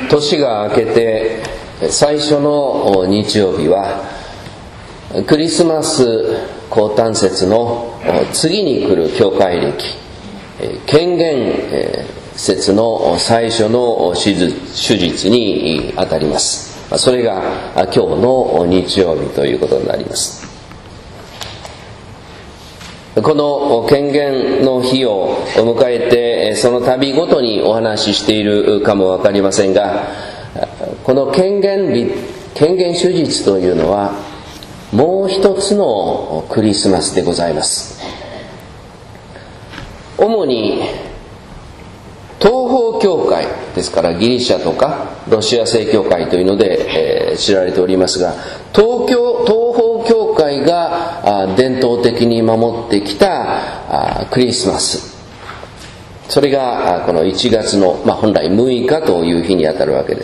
年が明けて最初の日曜日はクリスマス降誕節の次に来る教会歴権限節の最初の手術にあたります。それが今日の日曜日ということになります。この権限の日を迎えてその度ごとにお話ししているかもわかりませんが、この権限手術というのはもう一つのクリスマスでございます。主に東方教会ですから、ギリシャとかロシア正教会というので、知られておりますが、東方教会が伝統的に守ってきたクリスマス、それがこの1月の、本来6日という日にあたるわけです。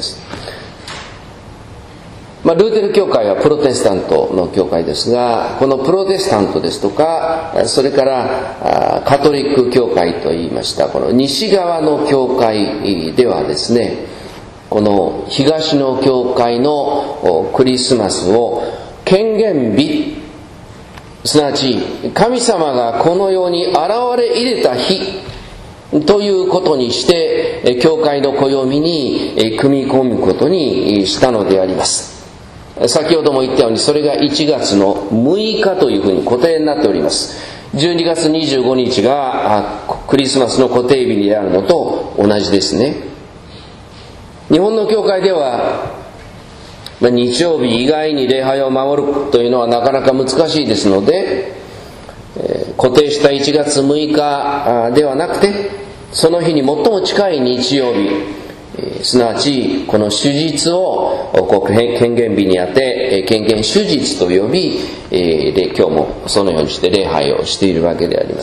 ルーテル教会はプロテスタントの教会ですが、このプロテスタントですとか、それからカトリック教会といいましたこの西側の教会ではですね、この東の教会のクリスマスを権限日、すなわち神様がこの世に現れ入れた日ということにして教会の暦に組み込むことにしたのであります。先ほども言ったように、それが1月の6日というふうに固定になっております。12月25日がクリスマスの固定日であるのと同じですね。日本の教会では日曜日以外に礼拝を守るというのはなかなか難しいですので、固定した1月6日ではなくて、その日に最も近い日曜日、すなわちこの手術を権限日にあて権限手術と呼び、今日もそのようにして礼拝をしているわけであります。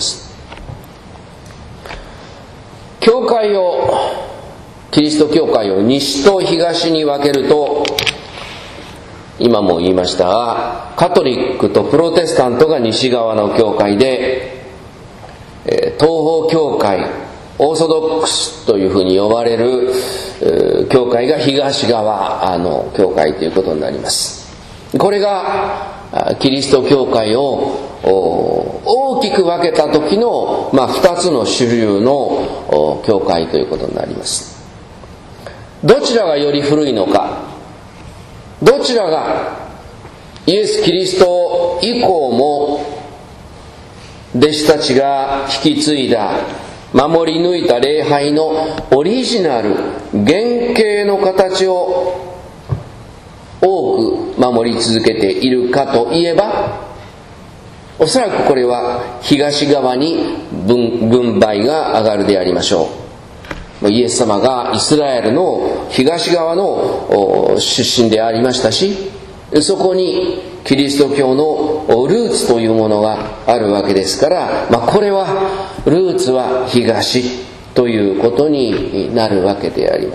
教会を、キリスト教会を西と東に分けると、今も言いましたが、カトリックとプロテスタントが西側の教会で、東方教会オーソドックスというふうに呼ばれる教会が東側の教会ということになります。これがキリスト教会を大きく分けた時の2つの主流の教会ということになります。どちらがより古いのか、どちらがイエス・キリスト以降も弟子たちが引き継いだ守り抜いた礼拝のオリジナル原型の形を多く守り続けているかといえば、おそらくこれは東側に軍配が上がるでありましょう。イエス様がイスラエルの東側の出身でありましたし、そこにキリスト教のルーツというものがあるわけですから、これはルーツは東ということになるわけであります。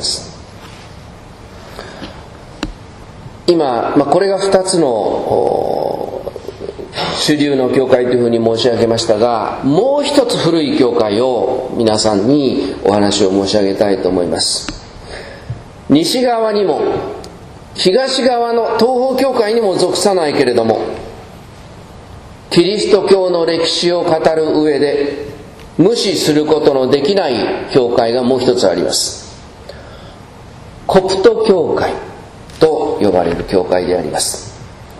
今、これが2つの主流の教会というふうに申し上げましたが、もう一つ古い教会を皆さんにお話を申し上げたいと思います。西側にも東側の東方教会にも属さないけれども、キリスト教の歴史を語る上で無視することのできない教会がもう一つあります。コプト教会と呼ばれる教会であります。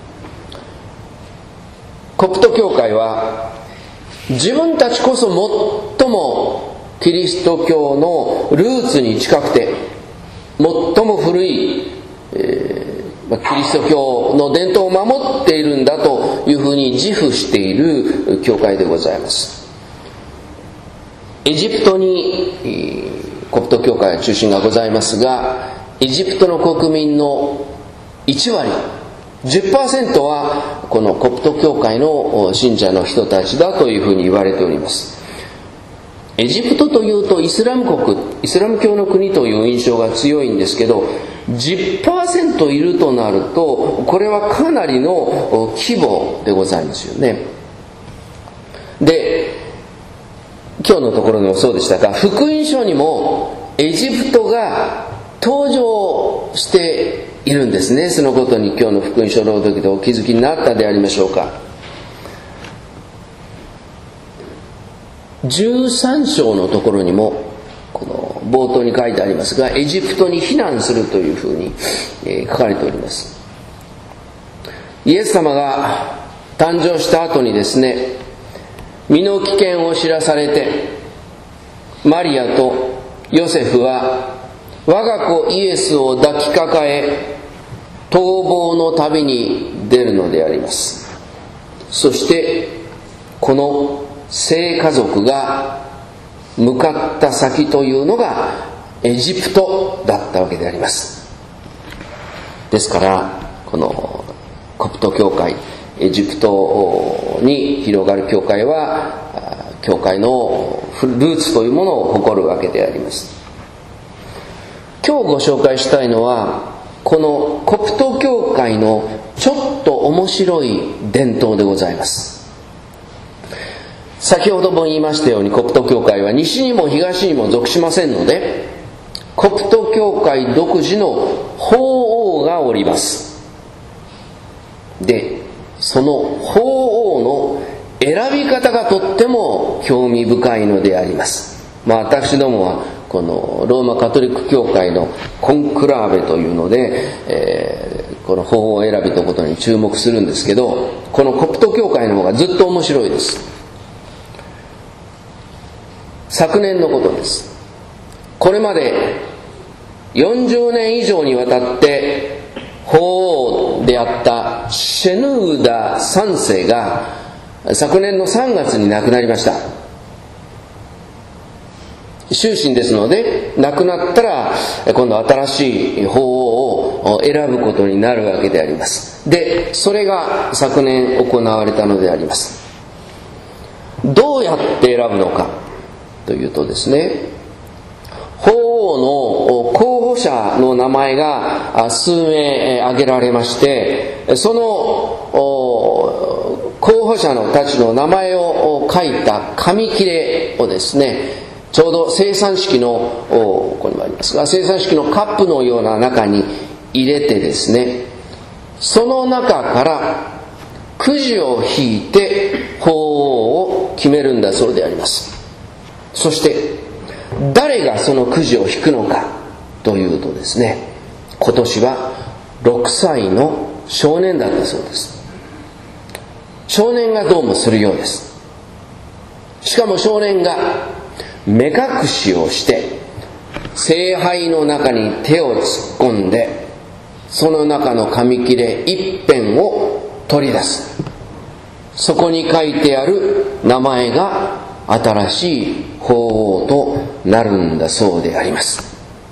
コプト教会は自分たちこそ最もキリスト教のルーツに近くて最も古いキリスト教の伝統を守っているんだというふうに自負している教会でございます。エジプトにコプト教会の中心がございますが、エジプトの国民の1割 10% はこのコプト教会の信者の人たちだというふうに言われております。エジプトというとイスラム国、イスラム教の国という印象が強いんですけど、10% いるとなると、これはかなりの規模でございますよね。で、今日のところでもそうでしたが、福音書にもエジプトが登場しているんですね。そのことに今日の福音書朗読でお気づきになったでありましょうか。13章のところにもこの冒頭に書いてありますが、エジプトに避難するというふうに書かれております。イエス様が誕生した後にですね、身の危険を知らされて、マリアとヨセフは我が子イエスを抱きかかえ、逃亡の旅に出るのであります。そしてこの聖家族が向かった先というのがエジプトだったわけであります。ですからこのコプト教会、エジプトに広がる教会は教会のルーツというものを誇るわけであります。今日ご紹介したいのはこのコプト教会のちょっと面白い伝統でございます。先ほども言いましたように、コプト教会は西にも東にも属しませんので、コプト教会独自の法王がおります。で、その法王の選び方がとっても興味深いのであります。私どもはこのローマカトリック教会のコンクラーベというので、この法王選びということに注目するんですけど、このコプト教会の方がずっと面白いです。昨年のことです。これまで40年以上にわたって法王であったシェヌーダ3世が昨年の3月に亡くなりました。終身ですので、亡くなったら今度新しい法王を選ぶことになるわけであります。で、それが昨年行われたのであります。どうやって選ぶのかというとですね、法王の候補者の名前が数名挙げられまして、その候補者のたちの名前を書いた紙切れをですね、ちょうど生産式のここにもありますが、生産式のカップのような中に入れてですね、その中からくじを引いて法王を決めるんだそうであります。そして誰がそのくじを引くのかというとですね、今年は6歳の少年だったそうです。少年がどうもするようです。しかも少年が目隠しをして聖杯の中に手を突っ込んで、その中の紙切れ一辺を取り出す。そこに書いてある名前が新しい法王となるんだそうであります。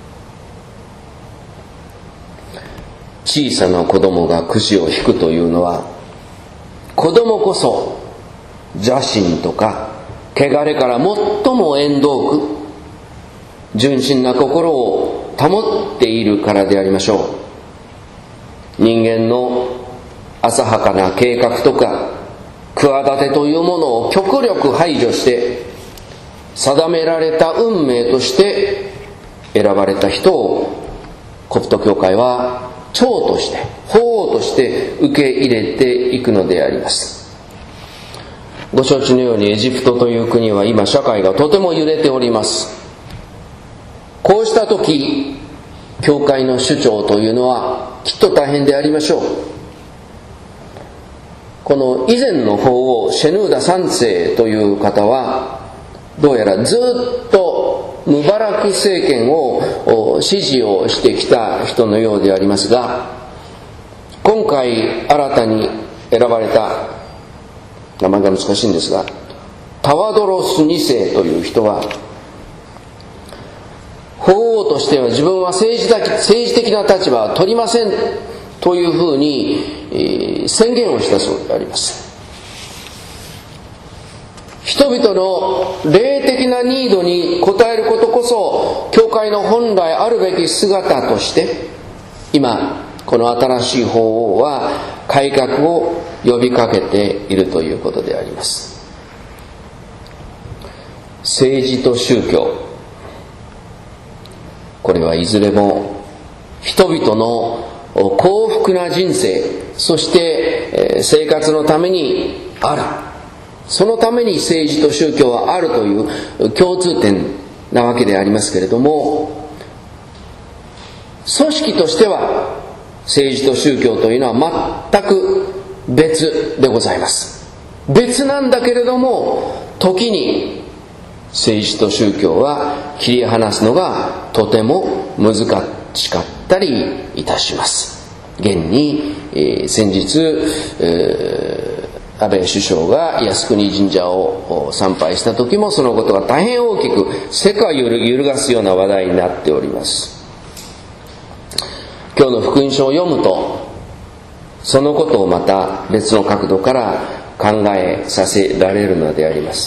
小さな子供がくじを引くというのは、子供こそ邪心とか汚れから最も縁遠く純真な心を保っているからでありましょう。人間の浅はかな計画とか企てというものを極力排除して、定められた運命として選ばれた人をコプト教会は長として法王として受け入れていくのであります。ご承知のようにエジプトという国は今社会がとても揺れております。こうした時、教会の首長というのはきっと大変でありましょう。この以前の法王シェヌーダ3世という方は、どうやらずっとムバラク政権を支持をしてきた人のようでありますが、今回新たに選ばれた、名前が難しいんですが、タワドロス2世という人は、法王としては自分は政治的な立場は取りませんというふうに宣言をしたそうであります。人々の霊的なニードに応えることこそ教会の本来あるべき姿として、今この新しい法王は改革を呼びかけているということであります。政治と宗教、これはいずれも人々の幸福な人生、そして生活のためにある。そのために政治と宗教はあるという共通点なわけでありますけれども、組織としては政治と宗教というのは全く別でございます。別なんだけれども、時に政治と宗教は切り離すのがとても難しかったりいたします。現に、先日、安倍首相が靖国神社を参拝した時もそのことが大変大きく世界を揺るがすような話題になっております。今日の福音書を読むと、そのことをまた別の角度から考えさせられるのであります。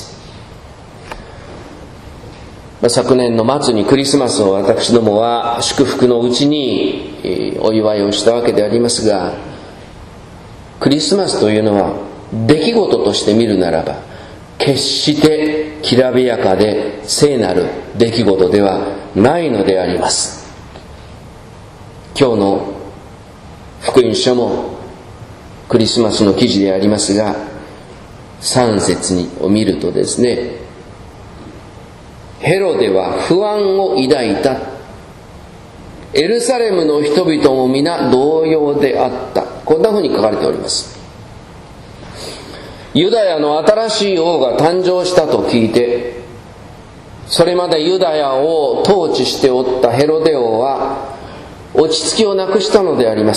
昨年の末にクリスマスを私どもは祝福のうちにお祝いをしたわけでありますが、クリスマスというのは出来事として見るならば決してきらびやかで聖なる出来事ではないのであります。今日の福音書もクリスマスの記事でありますが、3節を見るとですね、ヘロデは不安を抱いた。エルサレムの人々も皆同様であった。こんな風に書かれております。ユダヤの新しい王が誕生したと聞いて、それまでユダヤを統治しておったヘロデ王は落ち着きをなくしたのであります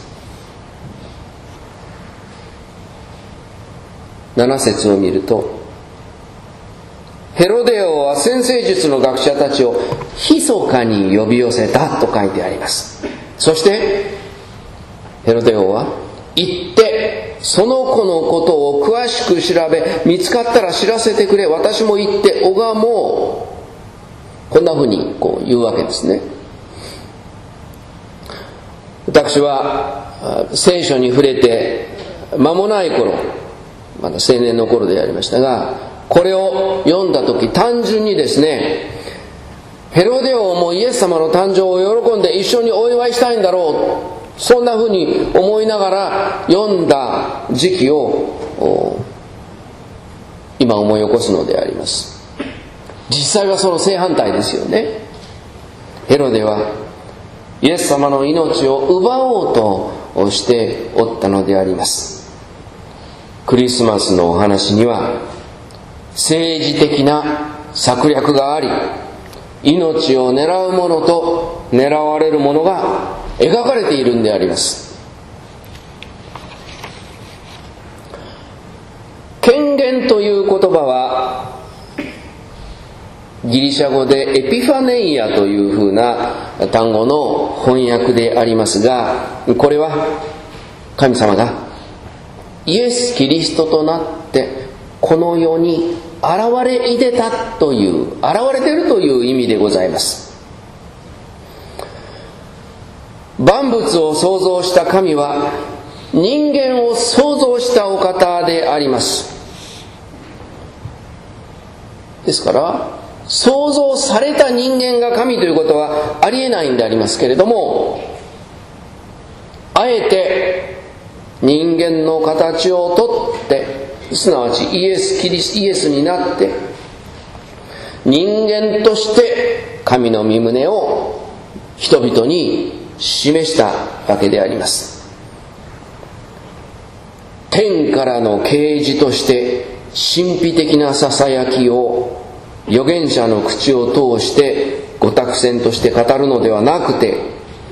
。7節を見ると、ヘロデ王は占星術の学者たちを密かに呼び寄せたと書いてあります。そしてヘロデ王は行ってその子のことを詳しく調べ、見つかったら知らせてくれ、私も行って拝もう。こんなふうに言うわけですね。私は聖書に触れて間もない頃、まだ青年の頃でありましたが、これを読んだ時単純にですね、ヘロデ王もイエス様の誕生を喜んで一緒にお祝いしたいんだろう、そんなふうに思いながら読んだ時期を今思い起こすのであります。実際はその正反対ですよね。ヘロデはイエス様の命を奪おうとしておったのであります。クリスマスのお話には政治的な策略があり、命を狙う者と狙われる者が描かれているんであります。権限という言葉はギリシャ語でエピファネイアというふうな単語の翻訳でありますが、これは神様がイエス・キリストとなってこの世に現れいでたという、現れているという意味でございます。万物を創造した神は人間を創造したお方であります。ですから創造された人間が神ということはありえないんでありますけれども、あえて人間の形をとって、すなわちイエスになって人間として神の御胸を人々に示したわけであります。天からの啓示として神秘的なささやきを預言者の口を通してご託宣として語るのではなくて、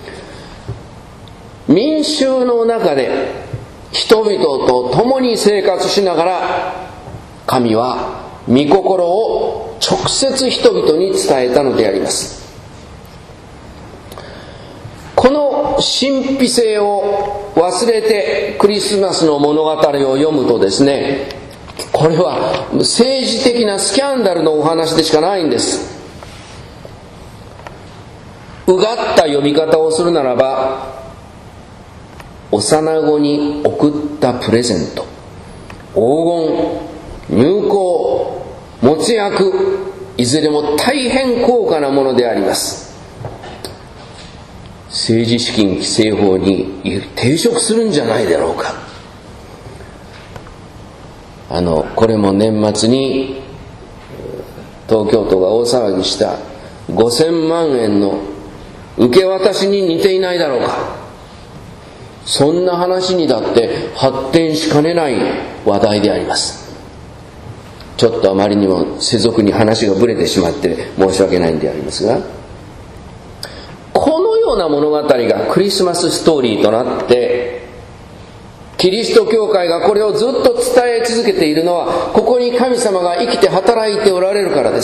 民衆の中で人々と共に生活しながら神は御心を直接人々に伝えたのであります。この神秘性を忘れてクリスマスの物語を読むとですね、これは政治的なスキャンダルのお話でしかないんです。うがった呼び方をするならば、幼子に送ったプレゼント、黄金、入香、没薬、いずれも大変高価なものであります。 政治資金規正法に抵触するんじゃないだろうか。これも年末に東京都が大騒ぎした5000万円の受け渡しに似ていないだろうか。そんな話にだって発展しかねない話題であります。ちょっとあまりにも世俗に話がぶれてしまって申し訳ないんでありますが、このような物語がクリスマスストーリーとなって、キリスト教会がこれをずっと伝え続けているのは、ここに神様が生きて働いておられるからです。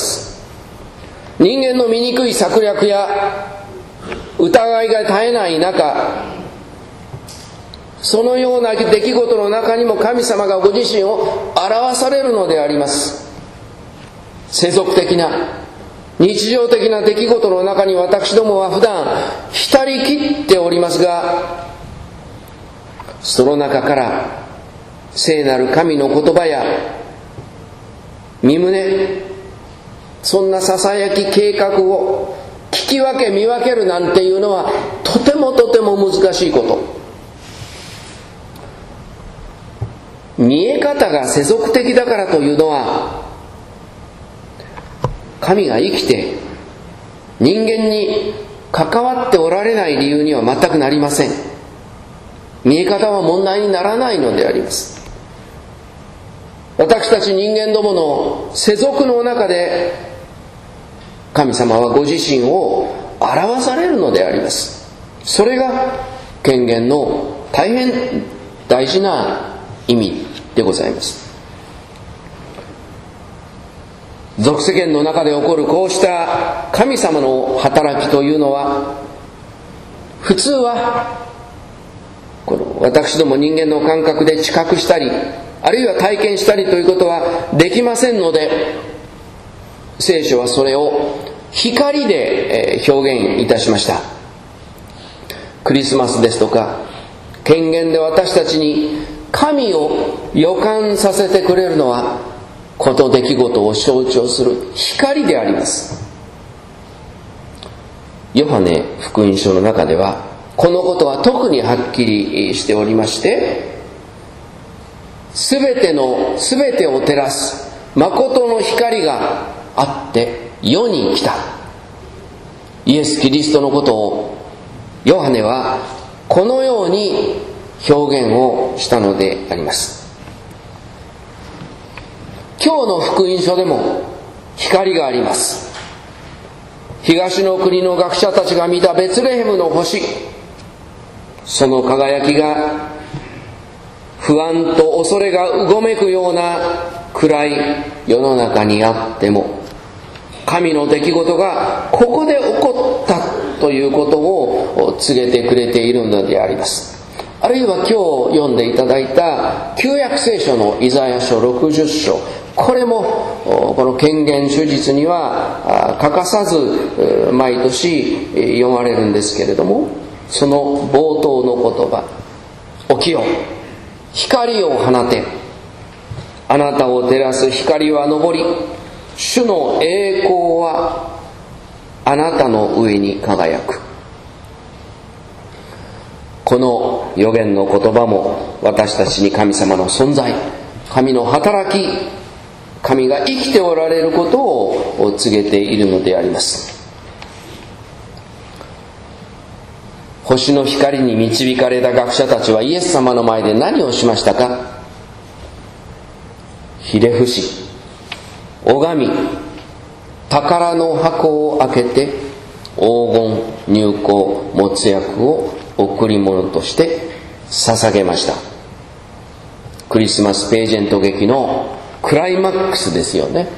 人間の醜い策略や疑いが絶えない中、そのような出来事の中にも神様がご自身を表されるのであります。世俗的な日常的な出来事の中に私どもは普段浸りきっておりますが、その中から聖なる神の言葉や身旨、そんなささやき計画を聞き分け見分けるなんていうのはとても難しいこと。見え方が世俗的だからというのは、神が生きて人間に関わっておられない理由には全くなりません。見え方は問題にならないのであります。私たち人間どもの世俗の中で神様はご自身を表されるのであります。それが権限の大変大事な意味でございます。俗世間の中で起こるこうした神様の働きというのは、普通はこの私ども人間の感覚で知覚したり、あるいは体験したりということはできませんので、聖書はそれを光で表現いたしました。クリスマスですとか権限で私たちに神を予感させてくれるのは、この出来事を象徴する光であります。ヨハネ福音書の中ではこのことは特にはっきりしておりまして、すべてを照らす誠の光があって世に来た。イエス・キリストのことをヨハネはこのように表現をしたのであります。今日の福音書でも光があります。東の国の学者たちが見たベツレヘムの星、その輝きが不安と恐れがうごめくような暗い世の中にあっても、神の出来事がここで起こったということを告げてくれているのであります。あるいは今日読んでいただいた旧約聖書のイザヤ書60章、これもこの権限手術には欠かさず毎年読まれるんですけれども、その冒頭の言葉、起きよ、光を放て、あなたを照らす光は昇り、主の栄光はあなたの上に輝く。この預言の言葉も私たちに神様の存在、神の働き、神が生きておられることを告げているのであります。星の光に導かれた学者たちはイエス様の前で何をしましたか？ひれ伏し、拝み、宝の箱を開けて黄金、乳香、没薬を贈り物として捧げました。クリスマスページェント劇のクライマックスですよね。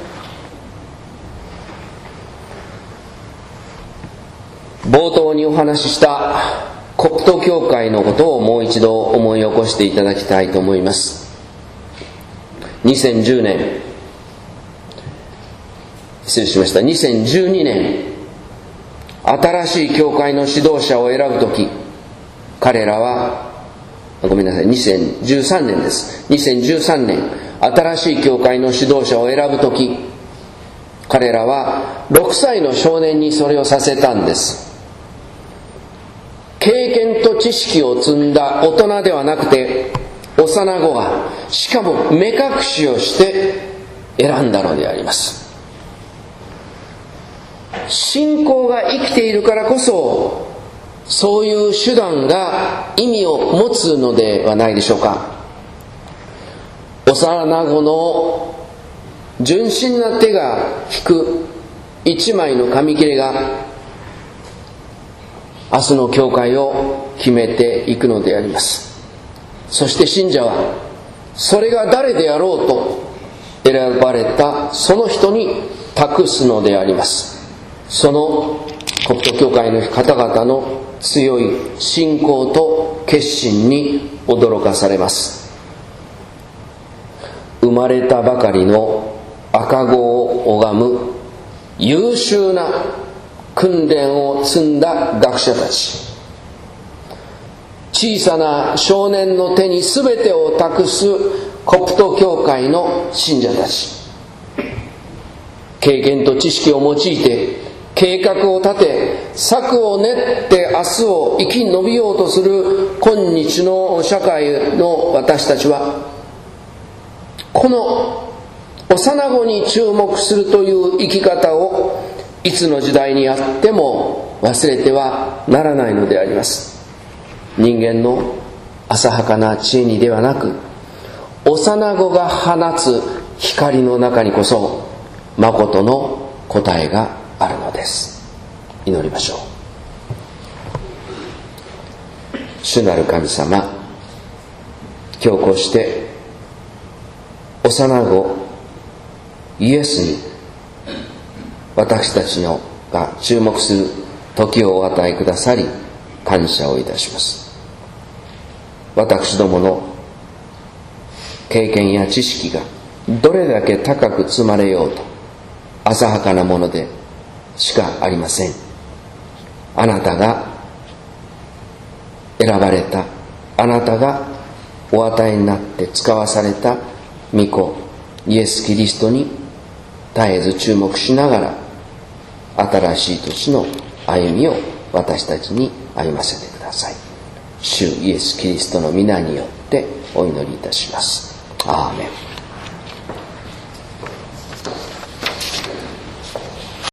冒頭にお話ししたコプト教会のことをもう一度思い起こしていただきたいと思います。2012年、新しい教会の指導者を選ぶとき、彼らは2013年です。2013年、新しい教会の指導者を選ぶとき、彼らは6歳の少年にそれをさせたんです。 知識を積んだ大人ではなくて、幼子が、しかも目隠しをして選んだのであります。信仰が生きているからこそ、そういう手段が意味を持つのではないでしょうか。幼子の純真な手が引く一枚の紙切れが明日の教会を決めていくのであります。そして信者はそれが誰であろうと選ばれたその人に託すのであります。そのコプト教会の方々の強い信仰と決心に驚かされます。生まれたばかりの赤子を拝む優秀な訓練を積んだ学者たち、小さな少年の手に全てを託すコプト教会の信者たち、経験と知識を用いて計画を立て策を練って明日を生き延びようとする今日の社会の私たちは、この幼子に注目するという生き方をいつの時代にあっても忘れてはならないのであります。人間の浅はかな知恵にではなく、幼子が放つ光の中にこそ誠の答えがあるのです。祈りましょう。主なる神様、今日こうして幼子イエスに私たちのが注目する時をお与えくださり感謝をいたします。私どもの経験や知識がどれだけ高く積まれようと浅はかなものでしかありません。あなたが選ばれた、あなたがお与えになって使わされた御子イエス・キリストに絶えず注目しながら、新しい年の歩みを私たちに歩ませてください。主イエス・キリストの皆によってお祈りいたします。アーメン。